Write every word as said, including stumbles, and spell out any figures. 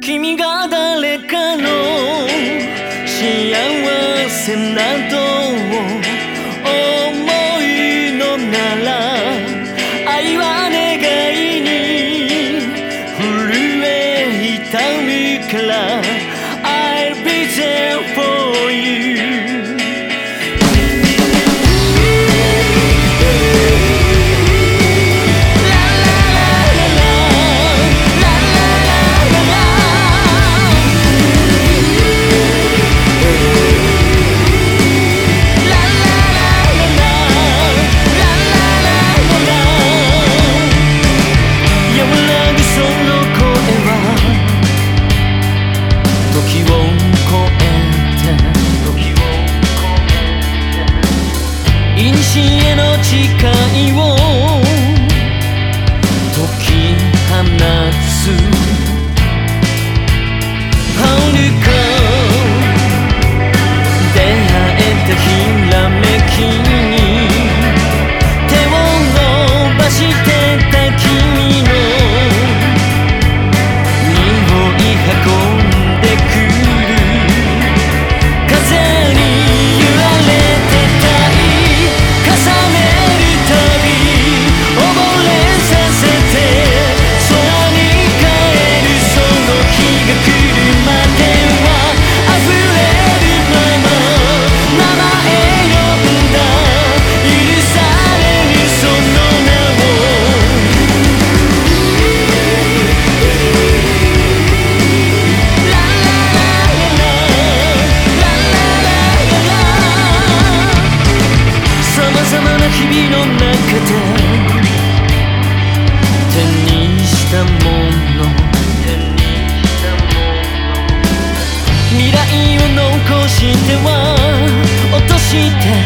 君が誰かの幸せなどを思いのなら、愛は願いに震え痛みから I'll be there for you。西への誓いを解き放つ遥か出会えたひらめきに手を伸ばしてた君の匂い運んでくる風に揺られてたい重ねるたび溺れさせて空に帰るその日が来るまでは溢れるまま名前呼んだ許されるその名をラララララララララ様々な日々の中で手にしたもの未来を残しては落として